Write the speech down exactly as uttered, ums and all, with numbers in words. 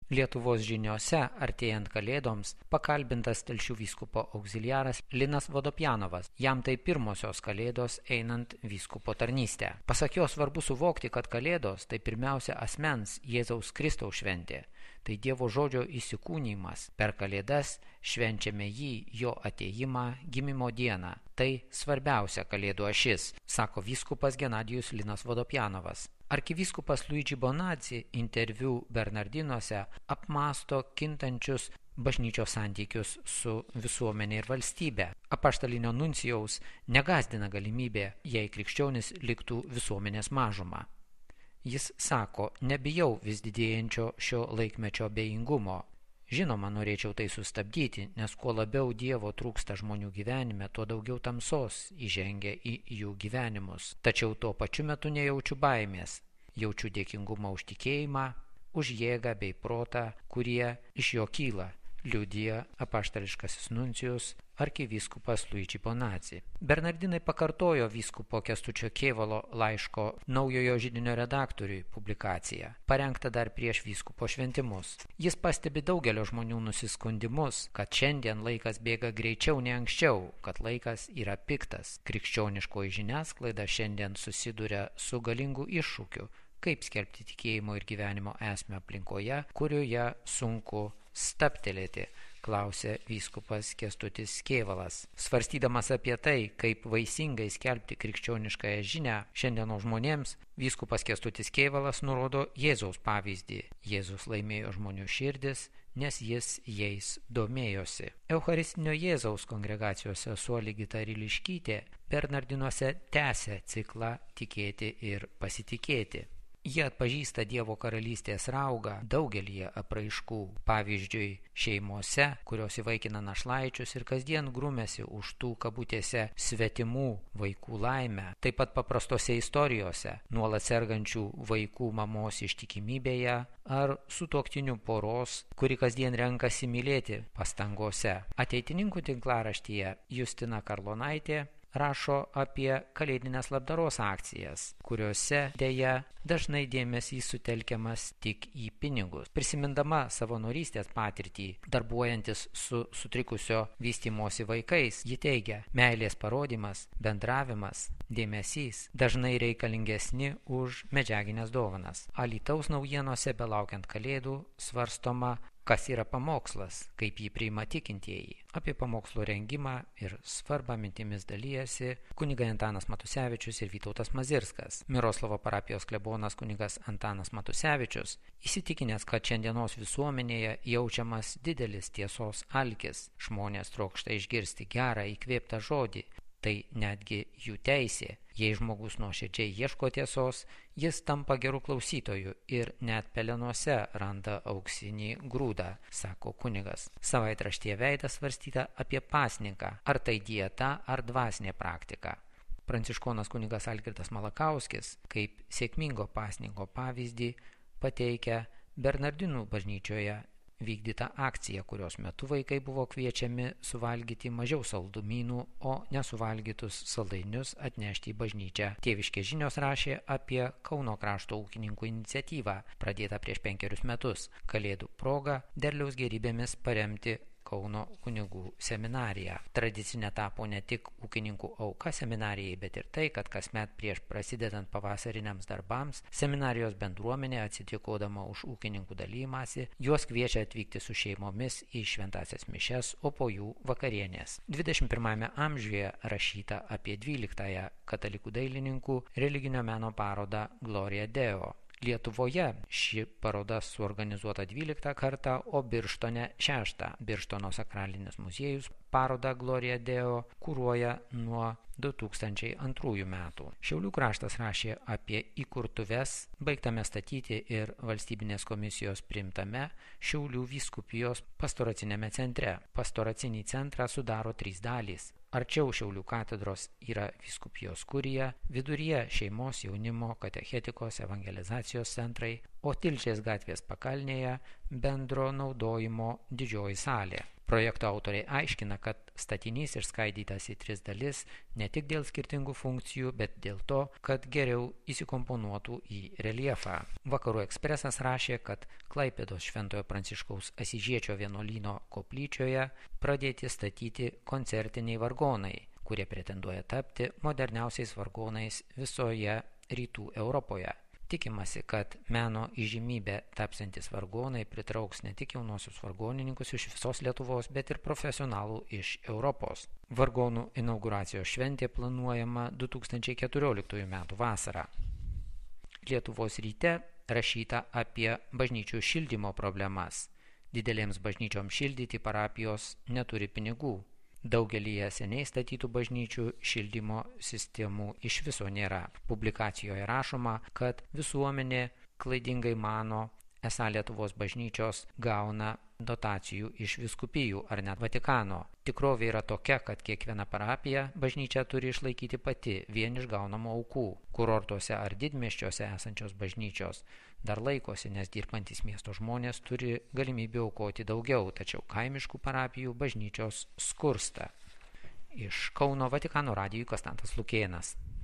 Lietuvos žiniose artėjant kalėdoms pakalbintas Telšių vyskupo auxiliaras Linas Vodopjanovas. Jam tai pirmosios kalėdos einant vyskupo tarnystę. Pasak jo svarbu suvokti, kad kalėdos tai pirmiausia asmens Jėzaus Kristaus šventė. Tai Dievo žodžio įsikūnymas. Per kalėdas švenčiame jį, jo atėjimą, gimimo dieną. Tai svarbiausia kalėdų ašis, sako vyskupas Genadijus Linas Vodopjanovas. Arkivyskupas Luigi Bonazzi interviu Bernardinuose apmąsto kintančius bažnyčios santykius su visuomenė ir valstybe. Apaštalinio nuncijaus negąsdina galimybė, jei krikščionis liktų visuomenės mažuma. Jis sako, nebijau vis didėjančio šio laikmečio abejingumo. Žinoma, norėčiau tai sustabdyti, nes kuo labiau Dievo trūksta žmonių gyvenime, tuo daugiau tamsos įžengia į jų gyvenimus. Tačiau tuo pačiu metu nejaučiu baimės. Jaučiu dėkingumą už tikėjimą, už jėgą bei protą, kurie iš jo kyla, liudija apaštališkasis nuncijus arkivyskupas Luigi Bonazzi. Bernardinai pakartojo vyskupo Kęstučio Kėvalo laiško Naujojo židinio redaktoriui publikaciją, parengtą dar prieš vyskupo šventimus. Jis pastebi daugelio žmonių nusiskundimus, kad šiandien laikas bėga greičiau nei anksčiau, kad laikas yra piktas. Krikščioniškoji žiniasklaida šiandien susiduria su galingu iššūkiu, kaip skelbti tikėjimo ir gyvenimo esmę aplinkoje, kurioje sunku stabtelėti, klausė vyskupas Kęstutis Kėvalas. Svarstydamas apie tai, kaip vaisingai skelbti krikščioniškąją žinią šiandienos žmonėms, vyskupas Kęstutis Kėvalas nurodo Jėzaus pavyzdį. Jėzus laimėjo žmonių širdis, nes jis jais domėjosi. Eucharistinio Jėzaus kongregacijos sesuo Ligita Riliškytė Bernardinuose tęsia ciklą Tikėti ir pasitikėti. Jie atpažįsta Dievo karalystės raugą daugelyje apraiškų, pavyzdžiui, šeimose, kurios įvaikina našlaičius ir kasdien grūmėsi už tų kabutėse svetimų vaikų laimę, taip pat paprastose istorijose, nuolat sergančių vaikų mamos ištikimybėje ar sutuoktinių poros, kuri kasdien renkasi mylėti pastangose. Ateitininkų tinklaraštyje Justina Karlonaitė rašo apie kalėdinės labdaros akcijas, kuriuose dėja dažnai dėmesys sutelkiamas tik į pinigus. Prisimindama savanorystės patirtį, darbuojantis su sutrikusio vystymosi vaikais, ji teigia, meilės parodimas, bendravimas, dėmesys dažnai reikalingesni už medžiaginės dovanas. Alytaus naujienose belaukiant kalėdų svarstoma, kas yra pamokslas, kaip jį priima tikintieji. Apie pamokslo rengimą ir svarbą mintimis dalyjasi kunigai Antanas Matusevičius ir Vytautas Mazirskas. Miroslavo parapijos klebonas kunigas Antanas Matusevičius įsitikinęs, kad šiandienos visuomenėje jaučiamas didelis tiesos alkis. Žmonės trokšta išgirsti gerą įkvėptą žodį. Tai netgi jų teisė. Jei žmogus nuoširdžiai ieško tiesos, jis tampa gerų klausytojų ir net pelenuose randa auksinį grūdą, sako kunigas. Savaitraštyje Veidas svarstyta apie pasninką, ar tai dieta ar dvasinė praktika. Pranciškonas kunigas Algirdas Malakauskis kaip sėkmingo pasninko pavyzdį pateikia Bernardinų bažnyčioje vykdyta akcija, kurios metu vaikai buvo kviečiami suvalgyti mažiau saldumynų, o nesuvalgytus saldainius atnešti į bažnyčią. Tėviškės žinios rašė apie Kauno krašto ūkininkų iniciatyvą, pradėtą prieš penkerius metus, kalėdų proga derliaus gėrybėmis paremti Kauno kunigų seminariją. Tradicinė tapo ne tik ūkininkų auka seminarijai, bet ir tai, kad kasmet prieš prasidedant pavasariniams darbams seminarijos bendruomenė atsitikokodama už ūkininkų dalymąsi, juos kviečia atvykti su šeimomis į šventąsias mišias, o po jų vakarienės. dvidešimt pirmajame amžiuje rašyta apie dvyliktąją katalikų dailininkų religinio meno parodą Gloria Deo. Lietuvoje ši paroda suorganizuota dvyliktą kartą, o Birštone šeštą. Birštono sakralinis muziejus parodą Gloria Deo kuruoja nuo du tūkstančiai antrųjų metų. Šiaulių kraštas rašė apie įkurtuves baigtame statyti ir valstybinės komisijos priimtame Šiaulių vyskupijos pastoracinėme centre. Pastoracinį centrą sudaro trys dalys. Arčiau Šiaulių katedros yra vyskupijos kurija, viduryje šeimos, jaunimo, katechetikos, evangelizacijos centrai, o Tilžės gatvės pakalnėje bendro naudojimo didžioji salė. Projekto autoriai aiškina, kad statinys išskaidytas į tris dalis ne tik dėl skirtingų funkcijų, bet dėl to, kad geriau įsikomponuotų į reljefą. Vakarų ekspresas rašė, kad Klaipėdos Šventojo Pranciškaus Asyžiečio vienuolyno koplyčioje pradėti statyti koncertiniai vargonai, kurie pretenduoja tapti moderniausiais vargonais visoje rytų Europoje. Tikimasi, kad meno įžymybė tapsiantis vargonai pritrauks ne tik jaunosius vargonininkus iš visos Lietuvos, bet ir profesionalų iš Europos. Vargonų inauguracijos šventė planuojama du tūkstančiai keturioliktųjų metų vasarą. Lietuvos ryte rašyta apie bažnyčių šildymo problemas. Didelėms bažnyčioms šildyti parapijos neturi pinigų. Daugelyje seniai statytų bažnyčių šildymo sistemų iš viso nėra. Publikacijoje rašoma, kad visuomenė klaidingai mano, esą Lietuvos bažnyčios gauna dotacijų iš vyskupijų ar net Vatikano. Tikrovė yra tokia, kad kiekviena parapija bažnyčia turi išlaikyti pati vien iš gaunamų aukų. Kurortuose ar didmiesčiuose esančios bažnyčios dar laikosi, nes dirbantis miesto žmonės turi galimybę aukoti daugiau, tačiau kaimiškų parapijų bažnyčios skursta. Iš Kauno Vatikano radijui Konstantas Lukėnas.